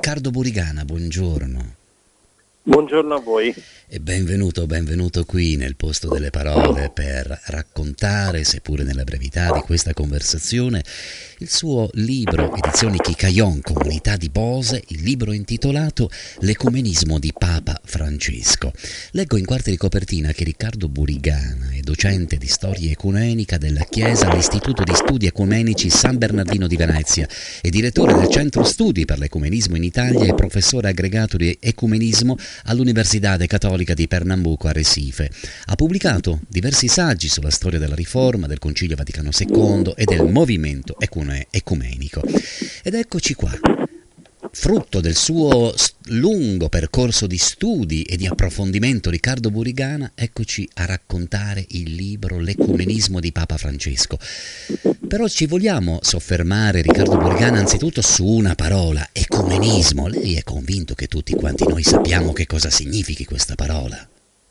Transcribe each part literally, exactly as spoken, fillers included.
Riccardo Burigana, buongiorno. Buongiorno a voi. E benvenuto, benvenuto qui nel posto delle parole per raccontare, seppure nella brevità di questa conversazione, il suo libro, Edizioni Chicaion, Comunità di Bose, il libro intitolato L'ecumenismo di Papa Francesco. Leggo in quarta di copertina che Riccardo Burigana è docente di storia ecumenica della Chiesa all'Istituto di Studi Ecumenici San Bernardino di Venezia e direttore del Centro Studi per l'Ecumenismo in Italia e professore aggregato di ecumenismo all'Università Cattolica di Pernambuco a Recife. Ha pubblicato diversi saggi sulla storia della Riforma, del Concilio Vaticano secondo e del movimento ecune- ecumenico. Ed eccoci qua, frutto del suo lungo percorso di studi e di approfondimento, Riccardo Burigana, eccoci a raccontare il libro L'ecumenismo di Papa Francesco. Però ci vogliamo soffermare, Riccardo Burigana, anzitutto su una parola, ecumenismo. Lei è convinto che tutti quanti noi sappiamo che cosa significhi questa parola?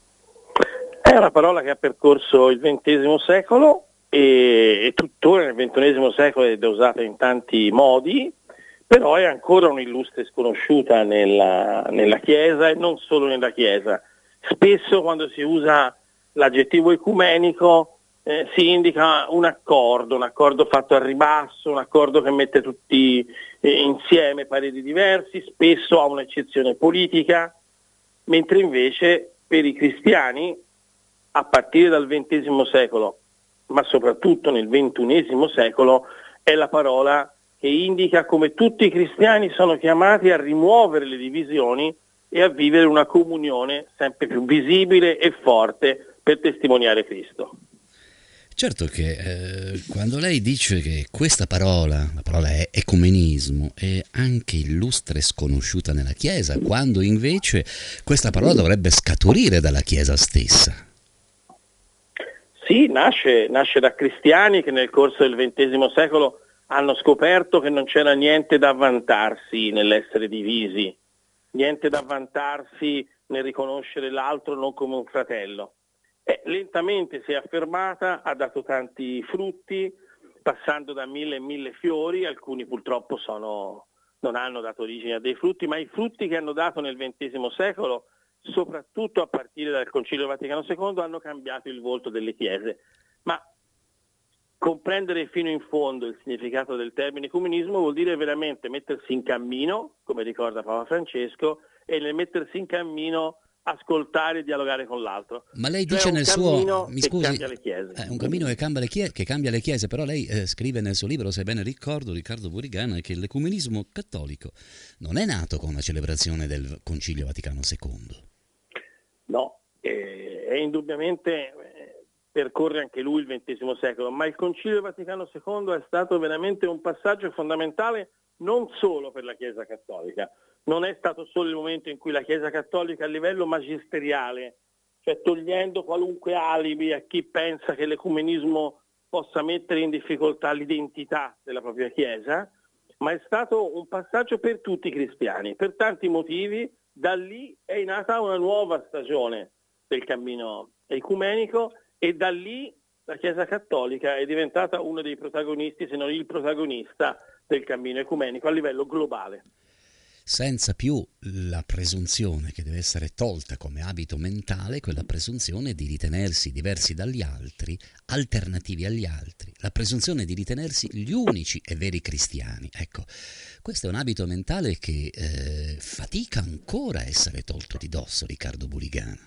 È una parola che ha percorso il ventesimo secolo e, e tuttora nel ventunesimo secolo è usata in tanti modi, però è ancora un'illustre sconosciuta nella, nella Chiesa e non solo nella Chiesa. Spesso quando si usa l'aggettivo ecumenico eh, si indica un accordo, un accordo fatto al ribasso, un accordo che mette tutti eh, insieme pareri diversi, spesso ha un'eccezione politica, mentre invece per i cristiani a partire dal ventesimo secolo, ma soprattutto nel ventunesimo secolo, è la parola che indica come tutti i cristiani sono chiamati a rimuovere le divisioni e a vivere una comunione sempre più visibile e forte per testimoniare Cristo. Certo che eh, quando lei dice che questa parola, la parola è ecumenismo, è anche illustre e sconosciuta nella Chiesa, quando invece questa parola dovrebbe scaturire dalla Chiesa stessa. Sì, nasce, nasce da cristiani che nel corso del ventesimo secolo hanno scoperto che non c'era niente da vantarsi nell'essere divisi, niente da vantarsi nel riconoscere l'altro non come un fratello. E lentamente si è affermata, ha dato tanti frutti, passando da mille e mille fiori, alcuni purtroppo sono, non hanno dato origine a dei frutti, ma i frutti che hanno dato nel ventesimo secolo, soprattutto a partire dal Concilio Vaticano secondo, hanno cambiato il volto delle chiese. Ma comprendere fino in fondo il significato del termine ecumenismo vuol dire veramente mettersi in cammino, come ricorda Papa Francesco, e nel mettersi in cammino ascoltare e dialogare con l'altro. Ma lei cioè dice un nel cammino suo, mi che scusi, cambia le chiese. è un cammino che cambia le chiese, che cambia le chiese, però lei eh, scrive nel suo libro, se bene ricordo, Riccardo Burigana, che l'ecumenismo cattolico non è nato con la celebrazione del Concilio Vaticano secondo. No, eh, è indubbiamente eh, percorre anche lui il ventesimo secolo, ma il Concilio Vaticano secondo è stato veramente un passaggio fondamentale non solo per la Chiesa cattolica, non è stato solo il momento in cui la Chiesa cattolica a livello magisteriale, cioè togliendo qualunque alibi a chi pensa che l'ecumenismo possa mettere in difficoltà l'identità della propria Chiesa, ma è stato un passaggio per tutti i cristiani, per tanti motivi. Da lì è nata una nuova stagione del cammino ecumenico e da lì la Chiesa cattolica è diventata uno dei protagonisti, se non il protagonista, del cammino ecumenico a livello globale. Senza più la presunzione che deve essere tolta come abito mentale, quella presunzione di ritenersi diversi dagli altri, alternativi agli altri, la presunzione di ritenersi gli unici e veri cristiani. Ecco, questo è un abito mentale che eh, fatica ancora a essere tolto di dosso, Riccardo Burigana.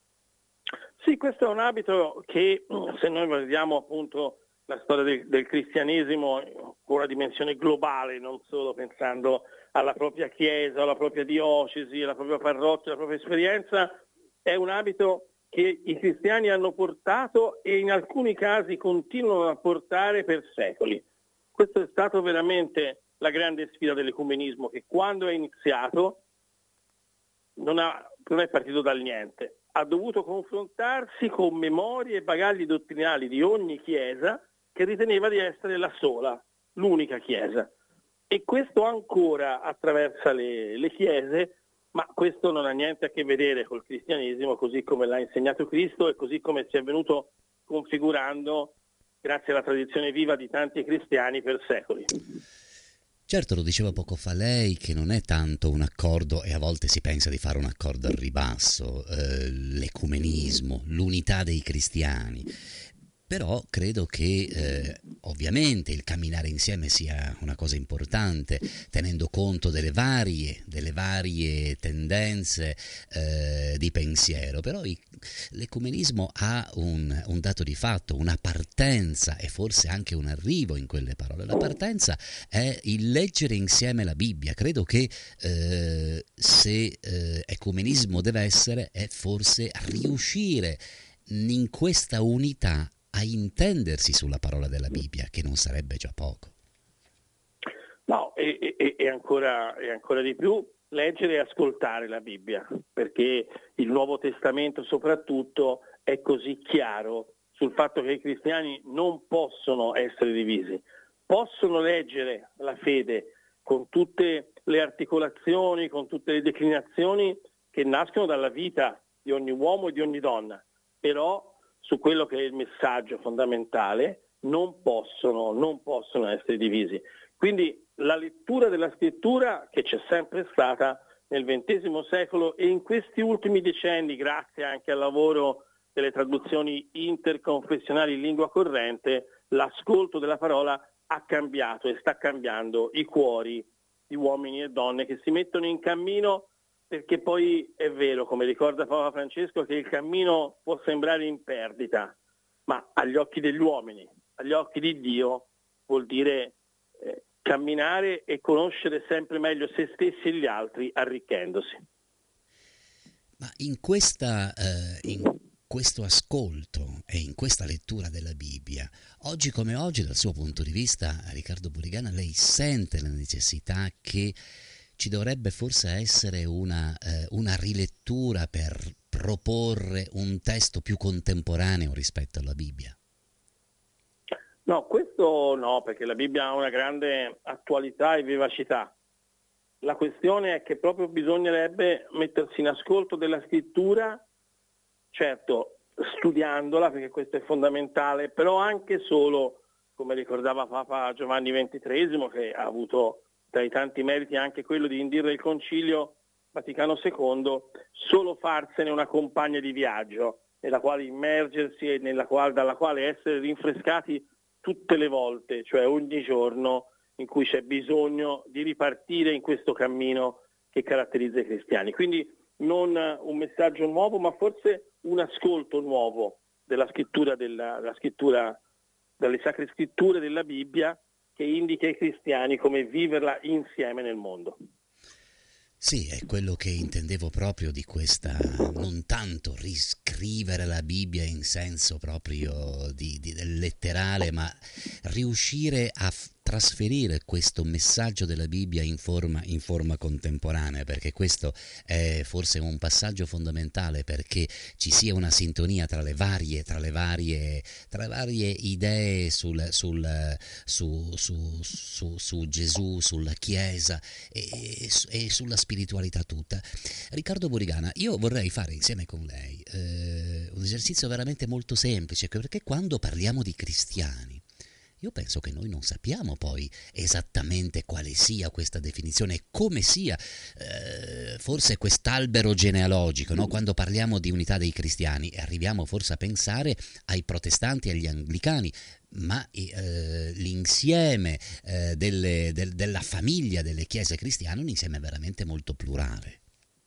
Sì, questo è un abito che, se noi vediamo appunto la storia del, del cristianesimo con una dimensione globale, non solo pensando alla propria chiesa, alla propria diocesi, alla propria parrocchia, alla propria esperienza, è un abito che i cristiani hanno portato e in alcuni casi continuano a portare per secoli. Questo è stato veramente la grande sfida dell'ecumenismo, che quando è iniziato non, ha, non è partito dal niente, ha dovuto confrontarsi con memorie e bagagli dottrinali di ogni chiesa che riteneva di essere la sola, l'unica chiesa. E questo ancora attraversa le, le chiese, ma questo non ha niente a che vedere col cristianesimo così come l'ha insegnato Cristo e così come si è venuto configurando grazie alla tradizione viva di tanti cristiani per secoli. Certo, lo diceva poco fa lei, che non è tanto un accordo, e a volte si pensa di fare un accordo al ribasso, eh, l'ecumenismo, l'unità dei cristiani. Però credo che eh, ovviamente il camminare insieme sia una cosa importante, tenendo conto delle varie, delle varie tendenze eh, di pensiero. Però i, l'ecumenismo ha un, un dato di fatto, una partenza e forse anche un arrivo in quelle parole. La partenza è il leggere insieme la Bibbia. Credo che eh, se eh, ecumenismo deve essere, è forse riuscire in questa unità a intendersi sulla parola della Bibbia, che non sarebbe già poco. No, e, e, e, ancora, e ancora di più leggere e ascoltare la Bibbia, perché il Nuovo Testamento soprattutto è così chiaro sul fatto che i cristiani non possono essere divisi, possono leggere la fede con tutte le articolazioni, con tutte le declinazioni che nascono dalla vita di ogni uomo e di ogni donna, però su quello che è il messaggio fondamentale non possono, non possono essere divisi. Quindi la lettura della scrittura, che c'è sempre stata nel ventesimo secolo e in questi ultimi decenni, grazie anche al lavoro delle traduzioni interconfessionali in lingua corrente, l'ascolto della parola ha cambiato e sta cambiando i cuori di uomini e donne che si mettono in cammino, perché poi è vero, come ricorda Papa Francesco, che il cammino può sembrare in perdita, ma agli occhi degli uomini, agli occhi di Dio, vuol dire eh, camminare e conoscere sempre meglio se stessi e gli altri, arricchendosi. Ma in questa, eh, in questo ascolto e in questa lettura della Bibbia, oggi come oggi, dal suo punto di vista, Riccardo Burigana, lei sente la necessità che ci dovrebbe forse essere una, eh, una rilettura per proporre un testo più contemporaneo rispetto alla Bibbia? No, questo no, perché la Bibbia ha una grande attualità e vivacità. La questione è che proprio bisognerebbe mettersi in ascolto della scrittura, certo studiandola, perché questo è fondamentale, però anche solo, come ricordava Papa Giovanni ventitreesimo, che ha avuto tra i tanti meriti anche quello di indire il Concilio Vaticano secondo, solo farsene una compagna di viaggio, nella quale immergersi e nella quale, dalla quale essere rinfrescati tutte le volte, cioè ogni giorno in cui c'è bisogno di ripartire in questo cammino che caratterizza i cristiani. Quindi non un messaggio nuovo, ma forse un ascolto nuovo della scrittura, della, della scrittura, dalle sacre scritture della Bibbia, che indica ai cristiani come viverla insieme nel mondo. Sì, è quello che intendevo proprio di questa, non tanto riscrivere la Bibbia in senso proprio di, di, del letterale, ma riuscire a f- trasferire questo messaggio della Bibbia in forma, in forma contemporanea, perché questo è forse un passaggio fondamentale, perché ci sia una sintonia tra le varie, tra le varie, tra le varie idee sul, sul, su, su, su, su Gesù, sulla Chiesa e, e sulla spiritualità tutta. Riccardo Burigana, io vorrei fare insieme con lei eh, un esercizio veramente molto semplice, perché quando parliamo di cristiani, io penso che noi non sappiamo poi esattamente quale sia questa definizione e come sia eh, forse quest'albero genealogico, no? Quando parliamo di unità dei cristiani arriviamo forse a pensare ai protestanti e agli anglicani, ma eh, l'insieme eh, delle, del, della famiglia delle chiese cristiane è un insieme veramente molto plurale.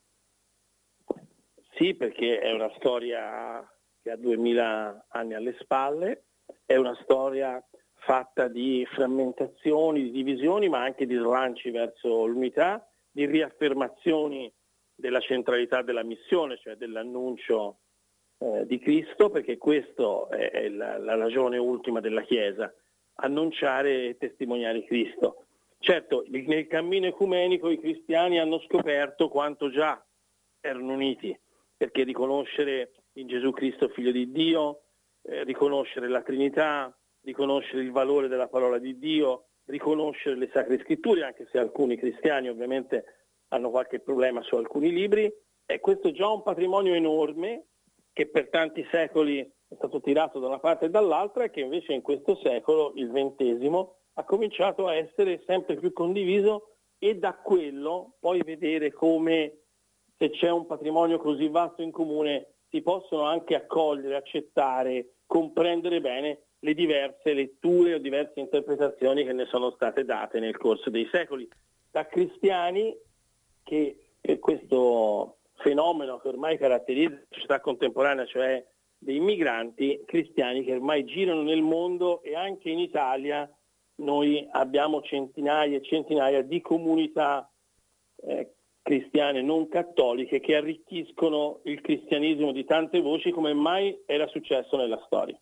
Sì, perché è una storia che ha duemila anni alle spalle, è una storia fatta di frammentazioni, di divisioni, ma anche di slanci verso l'unità, di riaffermazioni della centralità della missione, cioè dell'annuncio eh, di Cristo, perché questa è, è la, la ragione ultima della Chiesa, annunciare e testimoniare Cristo. Certo, nel cammino ecumenico i cristiani hanno scoperto quanto già erano uniti, perché riconoscere in Gesù Cristo Figlio di Dio, eh, riconoscere la Trinità, riconoscere il valore della parola di Dio, riconoscere le sacre scritture, anche se alcuni cristiani ovviamente hanno qualche problema su alcuni libri, e questo è già un patrimonio enorme che per tanti secoli è stato tirato da una parte e dall'altra e che invece in questo secolo, il ventesimo, ha cominciato a essere sempre più condiviso, e da quello poi vedere come, se c'è un patrimonio così vasto in comune, si possono anche accogliere, accettare, comprendere bene le diverse letture o diverse interpretazioni che ne sono state date nel corso dei secoli, da cristiani che per questo fenomeno che ormai caratterizza la società contemporanea, cioè dei migranti cristiani che ormai girano nel mondo, e anche in Italia noi abbiamo centinaia e centinaia di comunità eh, cristiane non cattoliche che arricchiscono il cristianesimo di tante voci come mai era successo nella storia.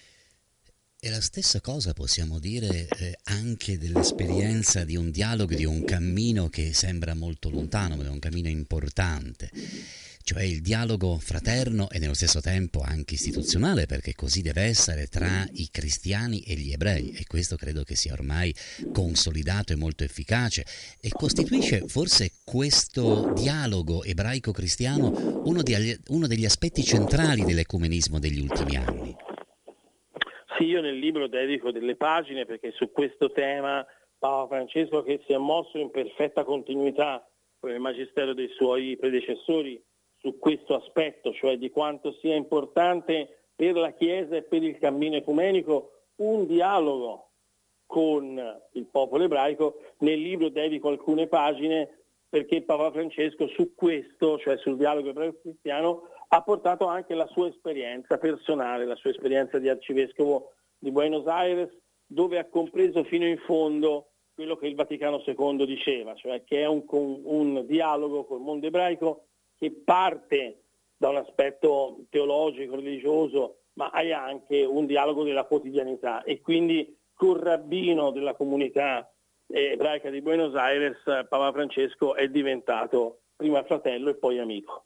E la stessa cosa possiamo dire eh, anche dell'esperienza di un dialogo, di un cammino che sembra molto lontano, ma è un cammino importante, cioè il dialogo fraterno e nello stesso tempo anche istituzionale, perché così deve essere, tra i cristiani e gli ebrei, e questo credo che sia ormai consolidato e molto efficace, e costituisce forse questo dialogo ebraico-cristiano uno, di, uno degli aspetti centrali dell'ecumenismo degli ultimi anni. Sì, io nel libro dedico delle pagine perché su questo tema Papa Francesco, che si è mosso in perfetta continuità con il magistero dei suoi predecessori su questo aspetto, cioè di quanto sia importante per la Chiesa e per il cammino ecumenico un dialogo con il popolo ebraico, nel libro dedico alcune pagine perché Papa Francesco su questo, cioè sul dialogo ebraico-cristiano, ha portato anche la sua esperienza personale, la sua esperienza di arcivescovo di Buenos Aires, dove ha compreso fino in fondo quello che il Vaticano secondo diceva, cioè che è un, un dialogo col mondo ebraico che parte da un aspetto teologico, religioso, ma è anche un dialogo della quotidianità, e quindi col rabbino della comunità ebraica di Buenos Aires Papa Francesco è diventato prima fratello e poi amico.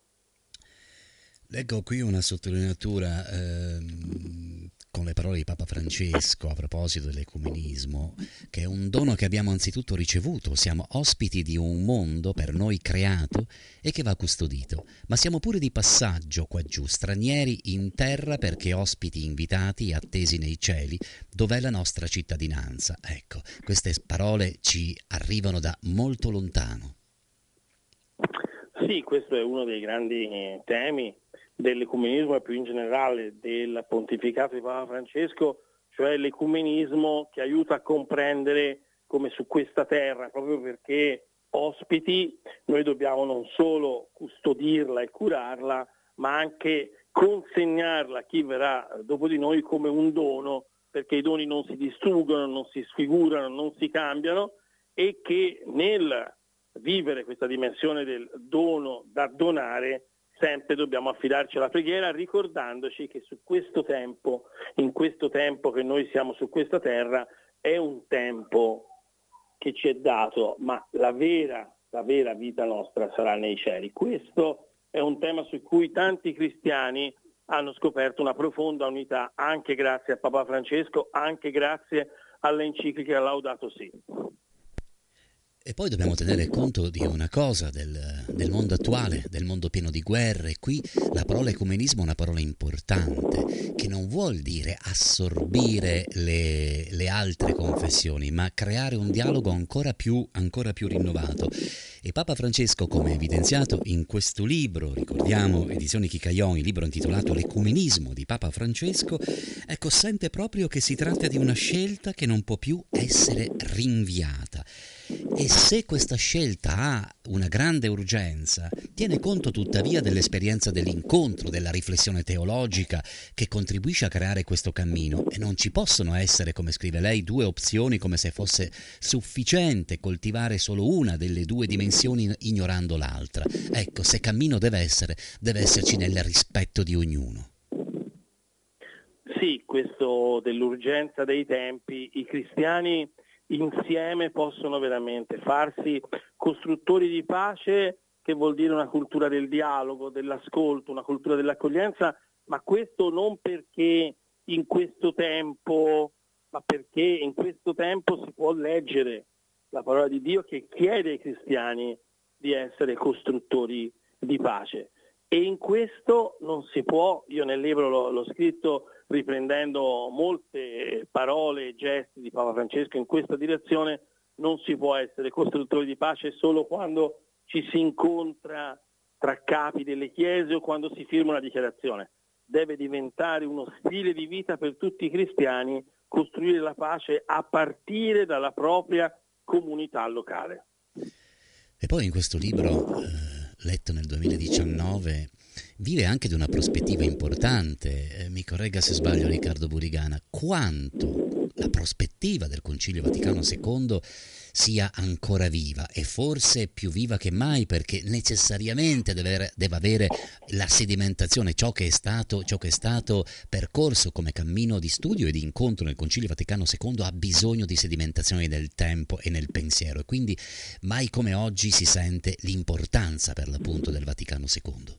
Leggo qui una sottolineatura ehm, con le parole di Papa Francesco a proposito dell'ecumenismo, che è un dono che abbiamo anzitutto ricevuto. Siamo ospiti di un mondo per noi creato e che va custodito, ma siamo pure di passaggio qua giù, stranieri in terra perché ospiti invitati e attesi nei cieli, dov'è la nostra cittadinanza. Ecco, queste parole ci arrivano da molto lontano. Sì, questo è uno dei grandi temi dell'ecumenismo e più in generale del pontificato di Papa Francesco, cioè l'ecumenismo che aiuta a comprendere come su questa terra, proprio perché ospiti, noi dobbiamo non solo custodirla e curarla, ma anche consegnarla a chi verrà dopo di noi come un dono, perché i doni non si distruggono, non si sfigurano, non si cambiano, e che nel vivere questa dimensione del dono da donare sempre dobbiamo affidarci alla preghiera, ricordandoci che su questo tempo, in questo tempo che noi siamo su questa terra, è un tempo che ci è dato, ma la vera, la vera vita nostra sarà nei cieli. Questo è un tema su cui tanti cristiani hanno scoperto una profonda unità, anche grazie a Papa Francesco, anche grazie all'enciclica Laudato Si'. E poi dobbiamo tenere conto di una cosa, del, del mondo attuale, del mondo pieno di guerre. Qui la parola ecumenismo è una parola importante, che non vuol dire assorbire le, le altre confessioni, ma creare un dialogo ancora più, ancora più rinnovato. E Papa Francesco, come evidenziato in questo libro, ricordiamo, Edizioni Chicaion, il libro intitolato L'ecumenismo di Papa Francesco, ecco, sente proprio che si tratta di una scelta che non può più essere rinviata. E se questa scelta ha una grande urgenza, tiene conto tuttavia dell'esperienza dell'incontro, della riflessione teologica che contribuisce a creare questo cammino, e non ci possono essere, come scrive lei, due opzioni come se fosse sufficiente coltivare solo una delle due dimensioni ignorando l'altra. Ecco, se cammino deve essere, deve esserci nel rispetto di ognuno. Sì, questo dell'urgenza dei tempi, i cristiani insieme possono veramente farsi costruttori di pace, che vuol dire una cultura del dialogo, dell'ascolto, una cultura dell'accoglienza, ma questo non perché in questo tempo, ma perché in questo tempo si può leggere la parola di Dio che chiede ai cristiani di essere costruttori di pace. E in questo non si può, io nel libro l'ho, l'ho scritto riprendendo molte parole e gesti di Papa Francesco in questa direzione, non si può essere costruttori di pace solo quando ci si incontra tra capi delle chiese o quando si firma una dichiarazione. Deve diventare uno stile di vita per tutti i cristiani, costruire la pace a partire dalla propria comunità locale. E poi in questo libro, eh, letto nel duemiladiciannove, vive anche di una prospettiva importante, eh, mi corregga se sbaglio Riccardo Burigana, quanto la prospettiva del Concilio Vaticano secondo sia ancora viva e forse più viva che mai, perché necessariamente deve avere, deve avere la sedimentazione, ciò che è stato, ciò che è stato percorso come cammino di studio e di incontro nel Concilio Vaticano secondo ha bisogno di sedimentazione nel tempo e nel pensiero, e quindi mai come oggi si sente l'importanza per l'appunto del Vaticano secondo.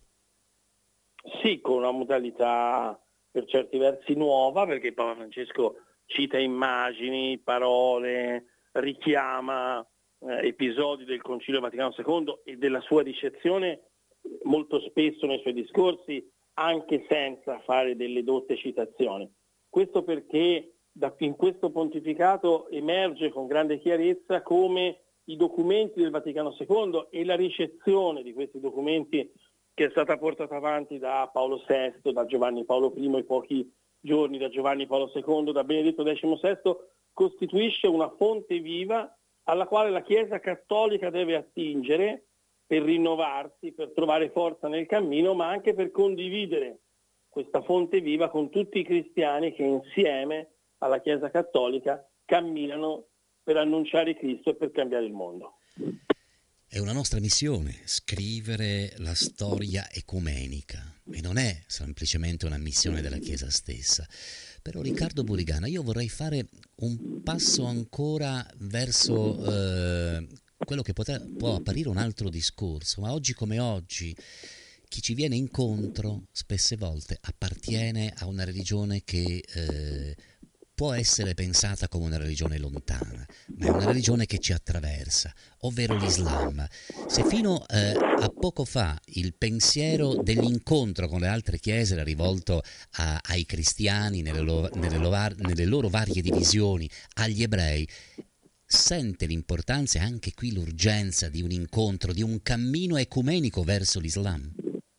Sì, con una modalità per certi versi nuova, perché Papa Francesco cita immagini, parole, richiama eh, episodi del Concilio Vaticano secondo e della sua ricezione molto spesso nei suoi discorsi, anche senza fare delle dotte citazioni. Questo perché da, in questo pontificato emerge con grande chiarezza come i documenti del Vaticano secondo e la ricezione di questi documenti, che è stata portata avanti da Paolo sesto, da Giovanni Paolo primo e pochi giorni da Giovanni Paolo secondo, da Benedetto diciassesto, costituisce una fonte viva alla quale la Chiesa Cattolica deve attingere per rinnovarsi, per trovare forza nel cammino, ma anche per condividere questa fonte viva con tutti i cristiani che insieme alla Chiesa Cattolica camminano per annunciare Cristo e per cambiare il mondo. È una nostra missione scrivere la storia ecumenica e non è semplicemente una missione della Chiesa stessa. Però Riccardo Burigana, io vorrei fare un passo ancora verso eh, quello che potrà, può apparire un altro discorso, ma oggi come oggi chi ci viene incontro spesse volte appartiene a una religione che eh, può essere pensata come una religione lontana, ma è una religione che ci attraversa, ovvero l'Islam. Se fino eh, a poco fa il pensiero dell'incontro con le altre chiese era rivolto a, ai cristiani nelle, lo, nelle, lo, nelle loro varie divisioni, agli ebrei, sente l'importanza e anche qui l'urgenza di un incontro, di un cammino ecumenico verso l'Islam?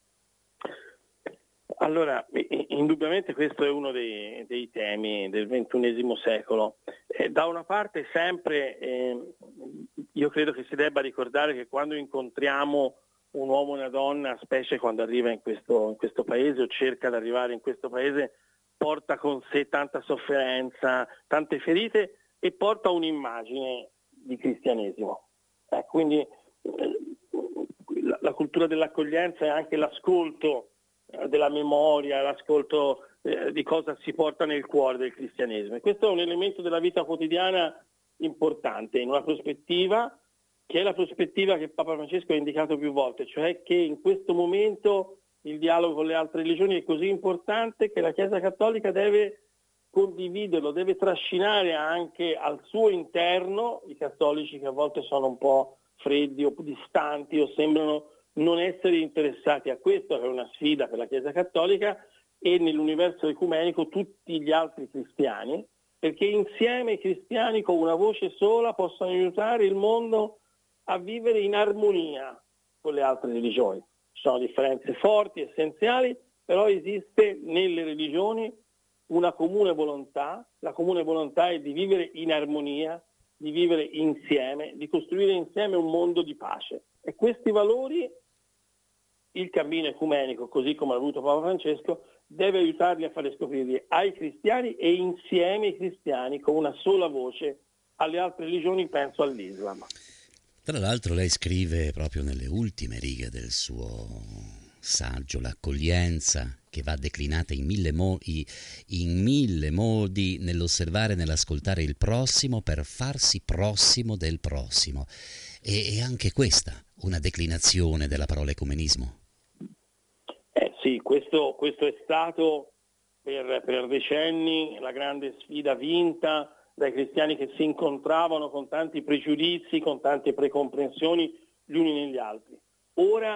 Allora, indubbiamente questo è uno dei, dei temi del ventunesimo secolo. Eh, da una parte sempre eh, io credo che si debba ricordare che quando incontriamo un uomo e una donna, specie quando arriva in questo, in questo paese o cerca di arrivare in questo paese, porta con sé tanta sofferenza, tante ferite e porta un'immagine di cristianesimo. Eh, quindi eh, la, la cultura dell'accoglienza è anche l'ascolto della memoria, l'ascolto eh, di cosa si porta nel cuore del cristianesimo. E questo è un elemento della vita quotidiana importante, in una prospettiva che è la prospettiva che Papa Francesco ha indicato più volte, cioè che in questo momento il dialogo con le altre religioni è così importante che la Chiesa Cattolica deve condividerlo, deve trascinare anche al suo interno i cattolici che a volte sono un po' freddi o distanti o sembrano non essere interessati a questo, che è una sfida per la Chiesa Cattolica, e nell'universo ecumenico tutti gli altri cristiani, perché insieme i cristiani con una voce sola possono aiutare il mondo a vivere in armonia con le altre religioni. Ci sono differenze forti, essenziali, però esiste nelle religioni una comune volontà, la comune volontà è di vivere in armonia, di vivere insieme, di costruire insieme un mondo di pace. E questi valori il cammino ecumenico, così come ha voluto Papa Francesco, deve aiutarli a fare scoprire ai cristiani e insieme ai cristiani con una sola voce alle altre religioni, penso all'Islam. Tra l'altro lei scrive proprio nelle ultime righe del suo saggio l'accoglienza, che va declinata in mille, mo- in mille modi nell'osservare e nell'ascoltare il prossimo per farsi prossimo del prossimo. E, e anche questa una declinazione della parola ecumenismo. Eh sì, questo, questo è stato per, per decenni la grande sfida vinta dai cristiani che si incontravano con tanti pregiudizi, con tante precomprensioni gli uni negli altri. Ora, con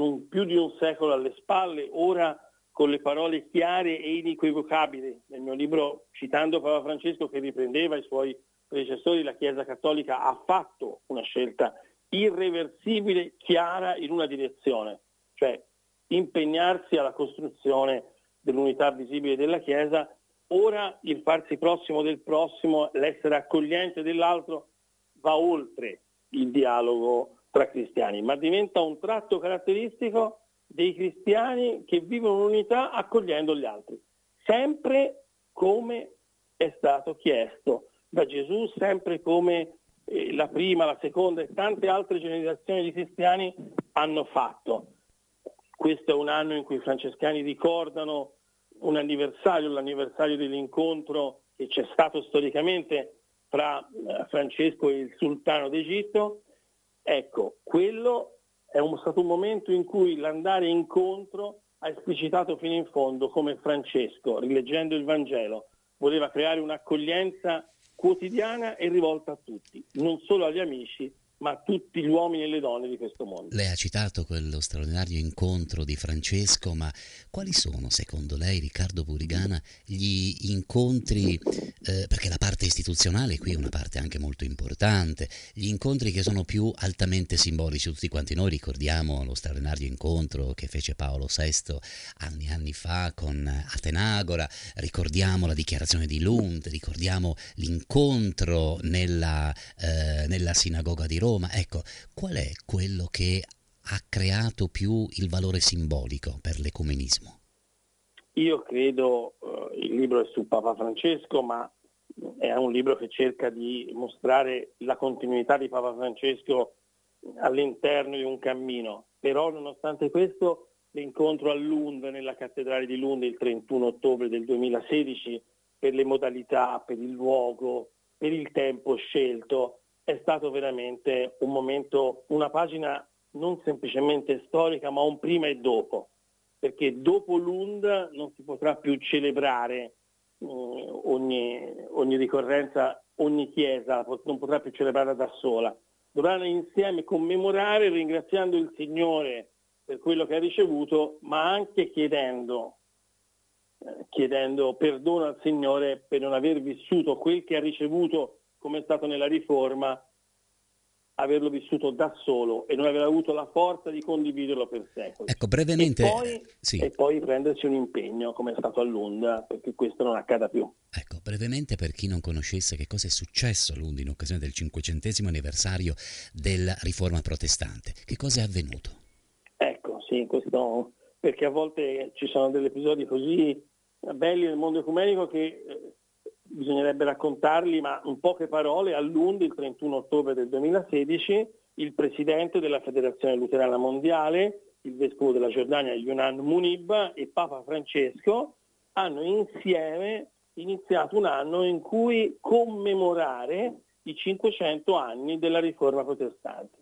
un, più di un secolo alle spalle, ora con le parole chiare e inequivocabili. Nel mio libro, citando Papa Francesco che riprendeva i suoi predecessori, la Chiesa Cattolica ha fatto una scelta irreversibile, chiara in una direzione, cioè impegnarsi alla costruzione dell'unità visibile della Chiesa. Ora il farsi prossimo del prossimo, l'essere accogliente dell'altro, va oltre il dialogo tra cristiani, ma diventa un tratto caratteristico dei cristiani che vivono l'unità accogliendo gli altri, sempre come è stato chiesto da Gesù, sempre come eh, la prima, la seconda e tante altre generazioni di cristiani hanno fatto. Questo è un anno in cui i francescani ricordano un anniversario, l'anniversario dell'incontro che c'è stato storicamente tra eh, Francesco e il sultano d'Egitto. Ecco, quello è un, stato un momento in cui l'andare incontro ha esplicitato fino in fondo come Francesco, rileggendo il Vangelo, voleva creare un'accoglienza quotidiana e rivolta a tutti, non solo agli amici, ma a tutti gli uomini e le donne di questo mondo. Lei ha citato quello straordinario incontro di Francesco, ma quali sono secondo lei, Riccardo Burigana, gli incontri, eh, perché la parte istituzionale qui è una parte anche molto importante, gli incontri che sono più altamente simbolici? Tutti quanti noi ricordiamo lo straordinario incontro che fece Paolo sesto anni e anni fa con Atenagora, ricordiamo la dichiarazione di Lund, ricordiamo l'incontro nella, eh, nella sinagoga di Roma. Ecco, qual è quello che ha creato più il valore simbolico per l'ecumenismo? Io credo, eh, il libro è su Papa Francesco, ma è un libro che cerca di mostrare la continuità di Papa Francesco all'interno di un cammino, però nonostante questo l'incontro a Lund, nella cattedrale di Lund, il trentuno ottobre del duemilasedici, per le modalità, per il luogo, per il tempo scelto, è stato veramente un momento, una pagina non semplicemente storica, ma un prima e dopo, perché dopo Lund non si potrà più celebrare eh, ogni, ogni ricorrenza, ogni chiesa non potrà più celebrare da sola. Dovranno insieme commemorare ringraziando il Signore per quello che ha ricevuto, ma anche chiedendo, eh, chiedendo perdono al Signore per non aver vissuto quel che ha ricevuto, come è stato nella Riforma, averlo vissuto da solo e non aver avuto la forza di condividerlo per secoli. Ecco, brevemente, e, poi, sì. e poi prendersi un impegno, come è stato a Lund, perché questo non accada più. Ecco, brevemente, per chi non conoscesse che cosa è successo a Lund in occasione del cinquecentesimo anniversario della Riforma protestante, che cosa è avvenuto? Ecco, sì, questo, perché a volte ci sono degli episodi così belli nel mondo ecumenico che eh, bisognerebbe raccontarli, ma in poche parole. A Lund, il trentuno ottobre del duemilasedici, il presidente della Federazione Luterana Mondiale, il vescovo della Giordania Yunan Munib e Papa Francesco hanno insieme iniziato un anno in cui commemorare i cinquecento anni della Riforma protestante,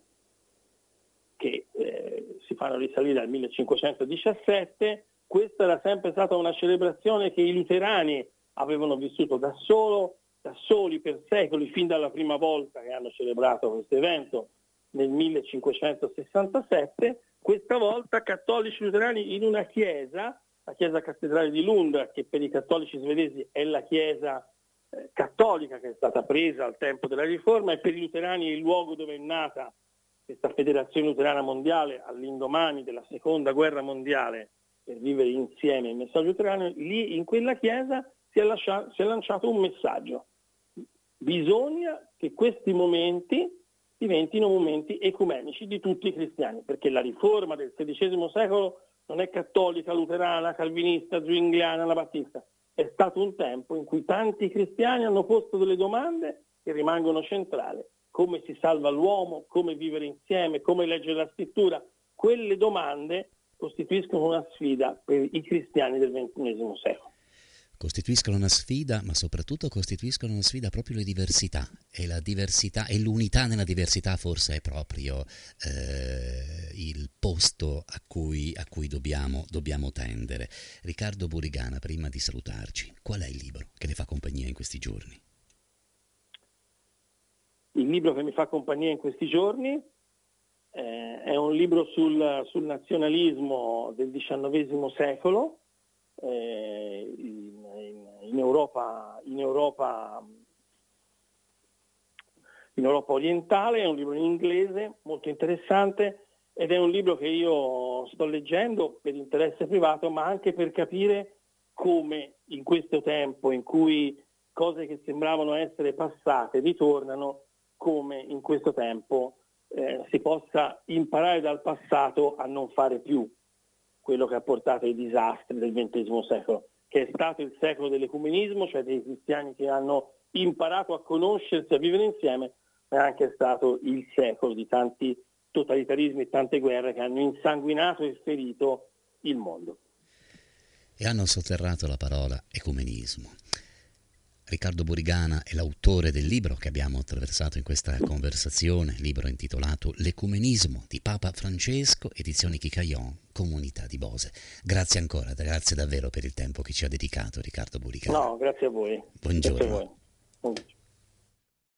che eh, si fanno risalire al millecinquecentodiciassette. Questa era sempre stata una celebrazione che i luterani avevano vissuto da, solo, da soli per secoli, fin dalla prima volta che hanno celebrato questo evento nel millecinquecentosessantasette. Questa volta cattolici luterani in una chiesa, la chiesa cattedrale di Lund, che per i cattolici svedesi è la chiesa eh, cattolica che è stata presa al tempo della Riforma, e per i luterani è il luogo dove è nata questa Federazione Luterana Mondiale all'indomani della Seconda Guerra Mondiale, per vivere insieme il messaggio luterano. Lì in quella chiesa si è, lasciato, si è lanciato un messaggio: bisogna che questi momenti diventino momenti ecumenici di tutti i cristiani, perché la riforma del sedicesimo secolo non è cattolica, luterana, calvinista, zwingliana, anabattista. È stato un tempo in cui tanti cristiani hanno posto delle domande che rimangono centrali: come si salva l'uomo, come vivere insieme, come leggere la scrittura. Quelle domande costituiscono una sfida per i cristiani del ventunesimo secolo. Costituiscono una sfida, ma soprattutto costituiscono una sfida proprio le diversità, e la diversità e l'unità nella diversità forse è proprio eh, il posto a cui, a cui dobbiamo, dobbiamo tendere. Riccardo Burigana, prima di salutarci, qual è il libro che le fa compagnia in questi giorni? Il libro che mi fa compagnia in questi giorni eh, è un libro sul, sul nazionalismo del diciannovesimo secolo, eh, in, in, in, Europa, in, Europa, in Europa orientale, è un libro in inglese molto interessante ed è un libro che io sto leggendo per interesse privato, ma anche per capire come in questo tempo in cui cose che sembravano essere passate ritornano, come in questo tempo eh, si possa imparare dal passato a non fare più quello che ha portato ai disastri del ventesimo secolo, che è stato il secolo dell'ecumenismo, cioè dei cristiani che hanno imparato a conoscersi, a vivere insieme, ma è anche stato il secolo di tanti totalitarismi e tante guerre che hanno insanguinato e ferito il mondo. E hanno sotterrato la parola ecumenismo. Riccardo Burigana è l'autore del libro che abbiamo attraversato in questa conversazione, libro intitolato L'ecumenismo di Papa Francesco, edizioni Chicaion, Comunità di Bose. Grazie ancora, grazie davvero per il tempo che ci ha dedicato Riccardo Burigana. No, grazie a voi. Buongiorno. Grazie a voi.